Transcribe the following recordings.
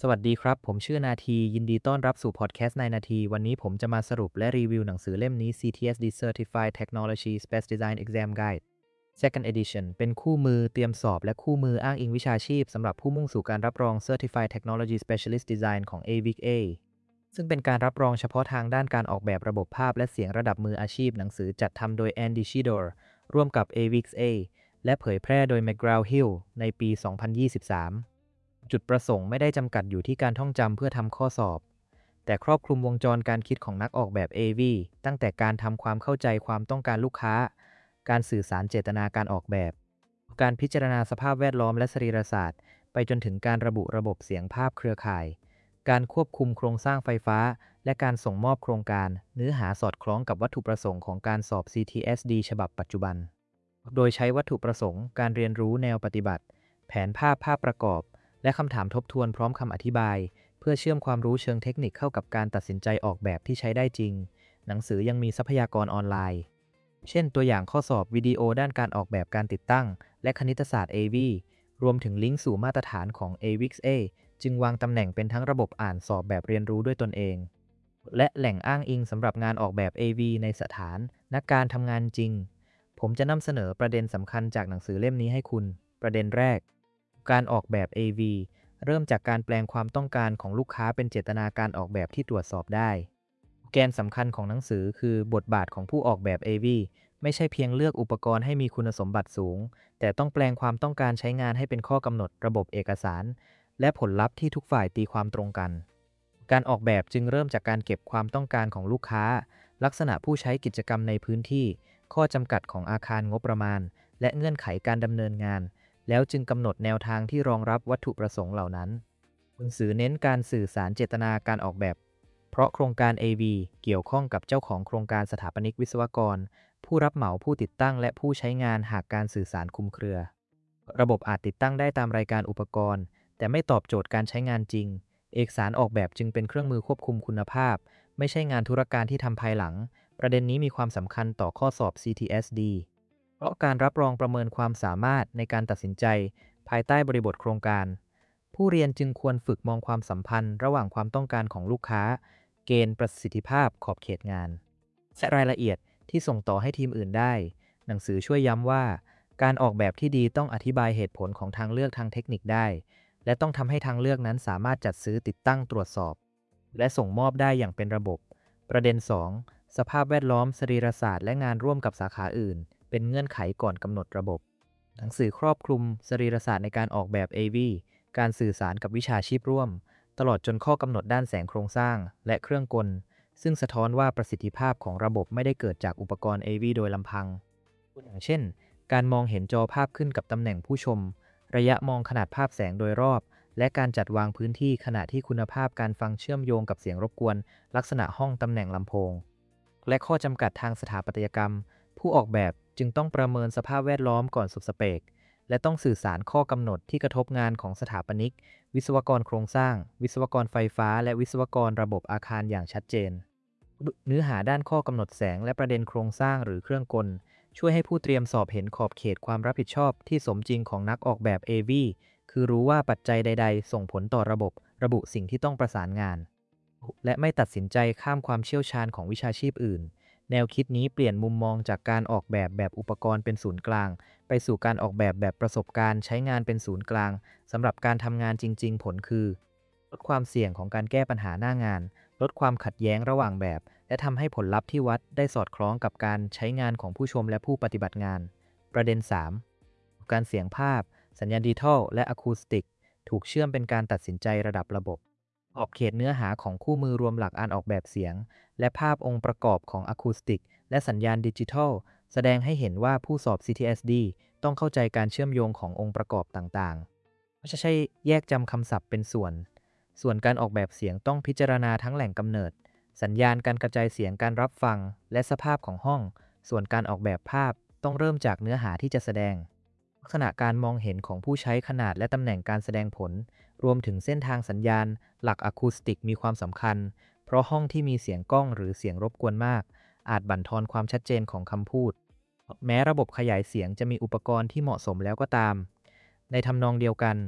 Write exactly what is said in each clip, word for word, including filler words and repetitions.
สวัสดีครับผมชื่อนาทียินดีต้อนรับสู่พอดแคสต์ในนาทีวันนี้ผมจะมาสรุปและรีวิวหนังสือเล่มนี้ ซี ที เอส ดี Certified Technology Space Design Exam Guide Second Edition เป็นคู่มือเตรียมสอบและคู่มืออ้างอิงวิชาชีพสำหรับผู้มุ่งสู่การรับรอง Certified Technology Specialist Design ของ เอ วิ ไอ ซี เอ ซึ่งเป็นการรับรองเฉพาะทางด้านการออกแบบระบบภาพและเสียงระดับมืออาชีพหนังสือจัดทำโดย Andy Shidor ร่วมกับ เอ วิ ไอ ซี เอ และเผยแพร่โดย McGraw-Hill ในปี สองพันยี่สิบสาม จุดประสงค์ไม่ได้จำกัดอยู่ที่การท่องจำเพื่อทำข้อสอบ แต่ครอบคลุมวงจรการคิดของนักออกแบบ เอ วี ตั้งแต่การทำความเข้าใจความต้องการลูกค้า การสื่อสารเจตนาการออกแบบ การพิจารณาสภาพแวดล้อมและสรีรศาสตร์ ไปจนถึงการระบุระบบเสียงภาพเครือข่าย การควบคุมโครงสร้างไฟฟ้า และการส่งมอบโครงการ เนื้อหาสอดคล้องกับวัตถุประสงค์ของการสอบ ซี ที เอส ดี ฉบับปัจจุบัน โดยใช้วัตถุประสงค์ การเรียนรู้แนวปฏิบัติ แผนภาพภาพประกอบ และคำถามทบทวนพร้อมคำอธิบาย เพื่อเชื่อมความรู้เชิงเทคนิคเข้ากับการตัดสินใจออกแบบที่ใช้ได้จริง หนังสือยังมีทรัพยากรออนไลน์ เช่นตัวอย่างข้อสอบวิดีโอด้านการออกแบบการติดตั้ง และคณิตศาสตร์ เอ วี รวมถึงลิงก์สู่มาตรฐานของ เอ วิ ไอ ซี เอ จึงวางตำแหน่งเป็นทั้งระบบอ่านสอบแบบเรียนรู้ด้วยตนเอง และแหล่งอ้างอิงสำหรับงานออกแบบ เอ วี ในสถานนักการทำงานจริง ผมจะนำเสนอประเด็นสำคัญจากหนังสือเล่มนี้ให้คุณ ประเด็นแรก การออกแบบ เอ วี เริ่มจากการแปลงความต้องการของลูกค้าเป็นเจตนาการออกแบบที่ตรวจสอบได้ แกนสำคัญของหนังสือคือบทบาทของผู้ออกแบบ เอ วี ไม่ใช่เพียงเลือกอุปกรณ์ให้มีคุณสมบัติสูง แต่ต้องแปลงความต้องการใช้งานให้เป็นข้อกำหนดระบบเอกสาร และผลลัพธ์ที่ทุกฝ่ายตีความตรงกัน การออกแบบจึงเริ่มจากการเก็บความต้องการของลูกค้า ลักษณะผู้ใช้กิจกรรมในพื้นที่ ข้อจำกัดของอาคารงบประมาณ และเงื่อนไขการดำเนินงาน แล้วจึงกำหนดแนวทางที่รองรับวัตถุประสงค์เหล่านั้นหนังสือเน้นการสื่อสารเจตนาการออกแบบ เพราะโครงการ เอ วี เกี่ยวข้องกับเจ้าของโครงการสถาปนิกวิศวกร ผู้รับเหมาผู้ติดตั้งและผู้ใช้งานหากการสื่อสารคลุมเครือ ระบบอาจติดตั้งได้ตามรายการอุปกรณ์ แต่ไม่ตอบโจทย์การใช้งานจริง เอกสารออกแบบจึงเป็นเครื่องมือควบคุมคุณภาพ ไม่ใช่งานธุรการที่ทำภายหลัง ประเด็นนี้มีความสำคัญต่อข้อสอบ ซี ที เอส ดี เพราะการรับรองประเมินความสามารถในการตัดสินใจภายใต้บริบทโครงการ ผู้เรียนจึงควรฝึกมองความสัมพันธ์ระหว่างความต้องการของลูกค้า เกณฑ์ประสิทธิภาพขอบเขตงานและรายละเอียดที่ส่งต่อให้ทีมอื่นได้ หนังสือช่วยย้ำว่า การออกแบบที่ดีต้องอธิบายเหตุผลของทางเลือกทางเทคนิคได้ และต้องทำให้ทางเลือกนั้นสามารถจัดซื้อติดตั้งตรวจสอบ และส่งมอบได้อย่างเป็นระบบ ประเด็น สอง สภาพแวดล้อมสรีรศาสตร์และงานร่วมกับสาขาอื่น เป็นเงื่อนไขก่อนกำหนดระบบ หนังสือครอบคลุมสรีรศาสตร์ในการออกแบบ เอ วี การสื่อสารกับวิชาชีพร่วม ตลอดจนข้อกำหนดด้านแสงโครงสร้าง และเครื่องกล ซึ่งสะท้อนว่าประสิทธิภาพของระบบไม่ได้เกิดจากอุปกรณ์ เอ วี โดยลำพัง อย่างเช่น การมองเห็นจอภาพขึ้นกับตำแหน่งผู้ชม ระยะมองขนาดภาพแสงโดยรอบ และการจัดวางพื้นที่ขณะที่คุณภาพการฟังเชื่อมโยงกับเสียงรบกวน ลักษณะห้องตำแหน่งลำโพง และข้อจำกัดทางสถาปัตยกรรม ผู้ออกแบบจึงต้องประเมินสภาพแวดล้อมก่อนสุดสเปก และต้องสื่อสารข้อกำหนดที่กระทบงานของสถาปนิก วิศวกรโครงสร้าง วิศวกรไฟฟ้า และวิศวกรระบบอาคารอย่างชัดเจน เนื้อหาด้านข้อกำหนดแสงและประเด็นโครงสร้างหรือเครื่องกล ช่วยให้ผู้เตรียมสอบเห็นขอบเขตความรับผิดชอบที่สมจริงของนักออกแบบ เอ วี คือรู้ว่าปัจจัยใด ๆ ส่งผลต่อระบบ ระบุสิ่งที่ต้องประสานงาน และไม่ตัดสินใจข้ามความเชี่ยวชาญของวิชาชีพอื่น แนวคิดนี้เปลี่ยนมุมมองจากการออกแบบแบบอุปกรณ์เป็นศูนย์กลาง ไปสู่การออกแบบแบบประสบการณ์ใช้งานเป็นศูนย์กลางสำหรับการทำงานจริง ๆ ผลคือลดความเสี่ยงของการแก้ปัญหาหน้างาน ลดความขัดแย้งระหว่างแบบ และทำให้ผลลัพธ์ที่วัดได้สอดคล้องกับการใช้งานของผู้ชมและผู้ปฏิบัติงาน ประเด็น สาม การเสียงภาพ สัญญาณดิจิทัล และอะคูสติก ถูกเชื่อมเป็นการตัดสินใจระดับระบบ ขอบเขตเนื้อหาของคู่มือรวมหลักการออกแบบเสียง และภาพองค์ประกอบของอะคูสติก และสัญญาณดิจิทัล แสดงให้เห็นว่าผู้สอบ ซี ที เอส ดี ต้องเข้าใจการเชื่อมโยงขององค์ประกอบต่างๆ ไม่ใช่แยกจำคำศัพท์เป็นส่วน ส่วนการออกแบบเสียงต้องพิจารณาทั้งแหล่งกำเนิด สัญญาณการกระจายเสียงการรับฟัง และสภาพของห้อง ส่วนการออกแบบภาพต้องเริ่มจากเนื้อหาที่จะแสดง ลักษณะการมองเห็นของผู้ใช้ขนาดและตำแหน่งการแสดงผล รวมถึงเส้นทางสัญญาณ หลักอะคูสติกมีความสำคัญ เพราะห้องที่มีเสียงก้องหรือเสียงรบกวนมาก อาจบั่นทอนความชัดเจนของคำพูด แม้ระบบขยายเสียงจะมีอุปกรณ์ที่เหมาะสมแล้วก็ตาม ในทำนองเดียวกัน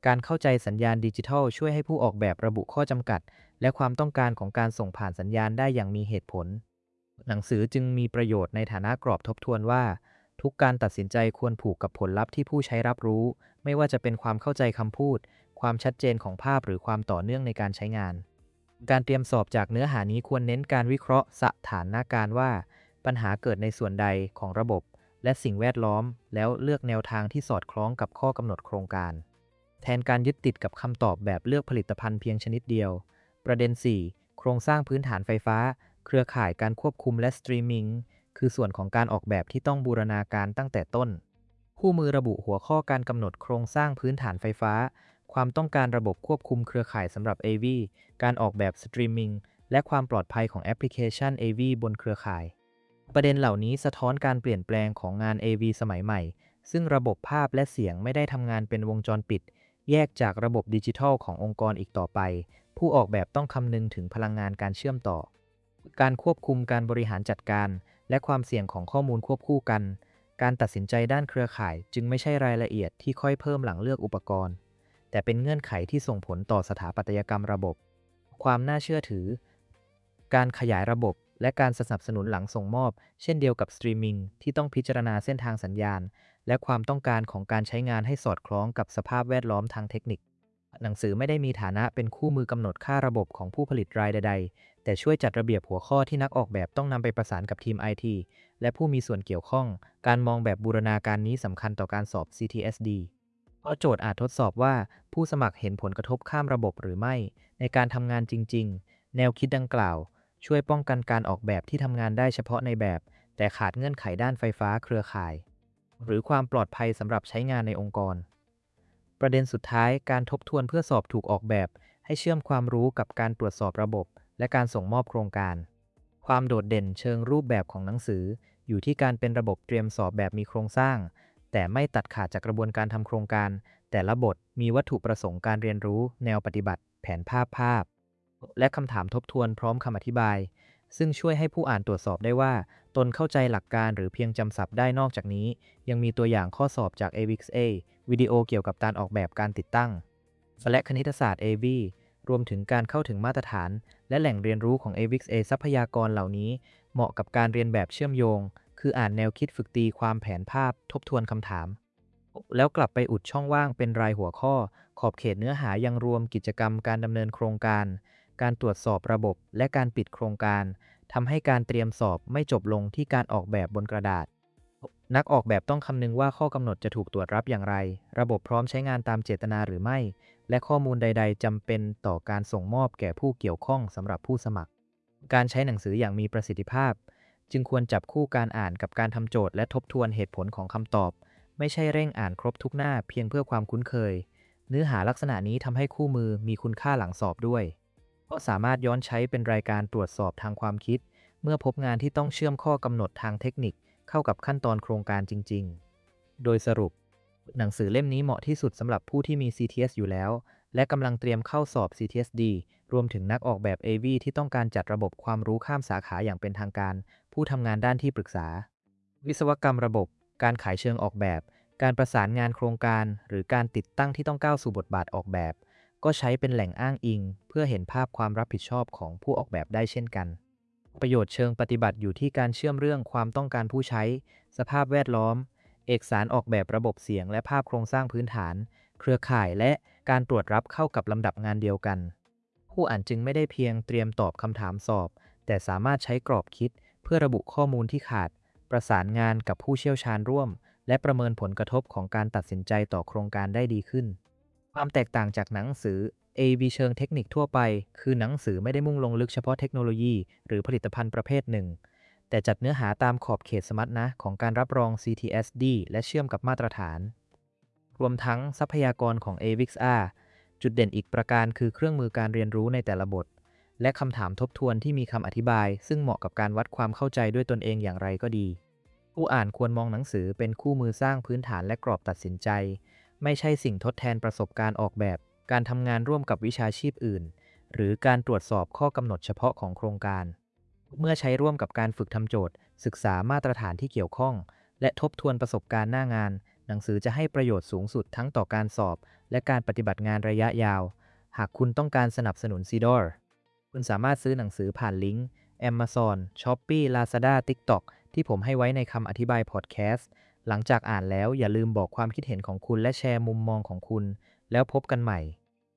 การเข้าใจสัญญาณดิจิทัลช่วยให้ผู้ออกแบบระบุข้อจำกัดและความต้องการของการส่งผ่านสัญญาณได้อย่างมีเหตุผลหนังสือจึงมีประโยชน์ในฐานะกรอบทบทวนว่าทุกการตัดสินใจควรผูกกับผลลัพธ์ที่ผู้ใช้รับรู้ไม่ว่าจะเป็นความเข้าใจคำพูดความชัดเจนของภาพหรือความต่อเนื่องในการใช้งานการเตรียมสอบจากเนื้อหานี้ควรเน้นการวิเคราะห์สถานการณ์ว่าปัญหาเกิดในส่วนใดของระบบและสิ่งแวดล้อมแล้วเลือกแนวทางที่สอดคล้องกับข้อกำหนดโครงการแทนการยึดติดกับคำตอบแบบเลือกผลิตภัณฑ์เพียงชนิดเดียวประเด็น สี่ โครงสร้างพื้นฐานไฟฟ้าเครือข่ายการควบคุมและสตรีมมิ่งคือส่วนของการออกแบบที่ต้องบูรณาการตั้งแต่ต้นคู่มือระบุหัวข้อการกำหนดโครงสร้างพื้นฐานไฟฟ้าความต้องการระบบควบคุมเครือข่ายสำหรับ เอ วี การออกแบบสตรีมมิ่งและความปลอดภัยของแอปพลิเคชัน เอ วี บนเครือข่ายประเด็นเหล่านี้สะท้อนการเปลี่ยนแปลงของงาน เอ วี สมัยใหม่ซึ่งระบบภาพและเสียงไม่ได้ทำงานเป็นวงจรปิดแยกจากระบบดิจิทัลขององค์กรอีกต่อไปผู้ออกแบบต้องคำนึงถึงพลังงานการเชื่อมต่อการควบคุมการบริหารจัดการและความเสี่ยงของข้อมูลควบคู่กันการตัดสินใจด้านเครือข่ายจึงไม่ใช่รายละเอียดที่ค่อยเพิ่มหลังเลือกอุปกรณ์แต่เป็นเงื่อนไขที่ส่งผลต่อสถาปัตยกรรมระบบความน่าเชื่อถือการขยายระบบและการสนับสนุนหลังส่งมอบเช่นเดียวกับสตรีมมิ่งที่ต้องพิจารณาเส้นทางสัญญาณและความต้องการของการใช้งานให้สอดคล้องกับสภาพแวดล้อมทางเทคนิคหนังสือไม่ได้มีฐานะเป็นคู่มือกำหนดค่าระบบของผู้ผลิตรายใดๆแต่ช่วยจัดระเบียบหัวข้อที่นักออกแบบต้องนำไปประสานกับทีม ไอ ที และผู้มีส่วนเกี่ยวข้องการมองแบบบูรณาการนี้สำคัญต่อการสอบ ซี ที เอส ดี เพราะโจทย์อาจทดสอบว่าผู้สมัครเห็นผลกระทบข้ามระบบหรือไม่ในการทำงานจริงๆแนวคิดดังกล่าวช่วยป้องกันการออกแบบที่ทำงานได้เฉพาะในแบบแต่ขาดเงื่อนไขด้านไฟฟ้าเครือข่ายหรือความปลอดภัยสำหรับใช้งานในองค์กรประเด็นสุดท้ายการทบทวนเพื่อสอบถูกออกแบบให้เชื่อมความรู้กับการตรวจสอบระบบและการส่งมอบโครงการความโดดเด่นเชิงรูปแบบของหนังสืออยู่ที่การเป็นระบบเตรียมสอบแบบมีโครงสร้างแต่ไม่ตัดขาดจากกระบวนการทำโครงการแต่ละบทมีวัตถุประสงค์การเรียนรู้แนวปฏิบัติแผนภาพภาพและคำถามทบทวนพร้อมคำอธิบายซึ่งช่วยให้ผู้อ่านตรวจสอบได้ว่าตนเข้าใจหลักการหรือเพียงจำศัพท์ได้นอกจากนี้ยังมีตัวอย่างข้อสอบจาก เอ วี เอ็กซ์ เอ วิดีโอเกี่ยวกับการออกแบบการติดตั้งและคณิตศาสตร์ เอ วี รวมถึงการเข้าถึงมาตรฐานและแหล่งเรียนรู้ของ เอ วี เอ็กซ์ เอ ทรัพยากรเหล่านี้เหมาะกับการเรียนแบบเชื่อมโยงคืออ่านแนวคิดฝึกตีความแผนภาพทบทวนคำถามแล้วกลับไปอุดช่องว่างเป็นรายหัวข้อขอบเขตเนื้อหายังรวมกิจกรรมการดำเนินโครงการการตรวจสอบระบบและการปิดโครงการทำให้การเตรียมสอบไม่จบลงที่การออกแบบบนกระดาษนักออกแบบต้องคำนึงว่าข้อกำหนดจะถูกตรวจรับอย่างไรระบบพร้อมใช้งานตามเจตนาหรือไม่และข้อมูลใดๆจำเป็นต่อการส่งมอบแก่ผู้เกี่ยวข้องสำหรับผู้สมัครการใช้หนังสืออย่างมีประสิทธิภาพจึงควรจับคู่การอ่านกับการทำโจทย์และทบทวนเหตุผลของคำตอบไม่ใช่เร่งอ่านครบทุกหน้าเพียงเพื่อความคุ้นเคยเนื้อหาลักษณะนี้ทำให้คู่มือมีคุณค่าหลังสอบด้วยเพราะสามารถย้อนใช้เป็นรายการตรวจสอบทางความคิดเมื่อพบงานที่ต้องเชื่อมข้อกำหนดทางเทคนิคเข้ากับขั้นตอนโครงการจริงๆโดยสรุปหนังสือเล่มนี้เหมาะที่สุดสำหรับผู้ที่มี ซี ที เอส อยู่แล้วและกำลังเตรียมเข้าสอบ ซี ที เอส ดี รวมถึงนักออกแบบ เอ วี ที่ต้องการจัดระบบความรู้ข้ามสาขาอย่างเป็นทางการผู้ทำงานด้านที่ปรึกษาวิศวกรรมระบบการขายเชิงออกแบบการประสานงานโครงการหรือการติดตั้งที่ต้องก้าวสู่บทบาทออกแบบก็ใช้เป็นแหล่งอ้างอิงเพื่อเห็นภาพความรับผิดชอบของผู้ออกแบบได้เช่นกันประโยชน์เชิงปฏิบัติอยู่ที่การเชื่อมเรื่องความต้องการผู้ใช้สภาพแวดล้อมเอกสารออกแบบระบบเสียงและภาพโครงสร้างพื้นฐานเครือข่ายและการตรวจรับเข้ากับลำดับงานเดียวกันผู้อ่านจึงไม่ได้เพียงเตรียมตอบคำถามสอบแต่สามารถใช้กรอบคิดเพื่อระบุข้อมูลที่ขาดประสานงานกับผู้เชี่ยวชาญร่วมและประเมินผลกระทบของการตัดสินใจต่อโครงการได้ดีขึ้นความแตกต่างจากหนังสือ เอ วี เชิงเทคนิคทั่วไปคือหนังสือไม่ได้มุ่งลงลึกเฉพาะเทคโนโลยีหรือผลิตภัณฑ์ประเภทหนึ่งแต่จัดเนื้อหาตามขอบเขตสมรรถนะของการรับรอง ซี ที เอส ดี และเชื่อมกับมาตรฐานรวมทั้งทรัพยากรของ เอ วี เอ็กซ์ อาร์ จุดเด่นอีกประการคือเครื่องมือการเรียนรู้ในแต่ละบทและคำถามทบทวนที่มีคำอธิบายซึ่งเหมาะกับการวัดความเข้าใจด้วยตนเองอย่างไรก็ดีผู้อ่านควรมองหนังสือเป็นคู่มือสร้างพื้นฐานและกรอบตัดสินใจไม่ใช่สิ่งทดแทนประสบการณ์ออกแบบการทำงานร่วมกับวิชาชีพอื่นหรือการตรวจสอบข้อกำหนดเฉพาะของโครงการเมื่อใช้ร่วมกับการฝึกทำโจทย์ศึกษามาตรฐานที่เกี่ยวข้องและทบทวนประสบการณ์หน้างานหหนังสือจะให้ประโยชน์สูงสุดทั้งต่อการสอบและการปฏิบัติงานระยะยาว หากคุณต้องการสนับสนุน ซี ดี โอ อาร์ คุณสามารถซื้อหนังสือผ่านลิงก์ Amazon, Shopee, Lazada, TikTok ที่ผมให้ไว้ในคำอธิบายพอดแคสต์ หลังจากอ่านแล้วอย่าลืมบอกความคิดเห็นของคุณและแชร์มุมมองของคุณ แล้วพบกันใหม่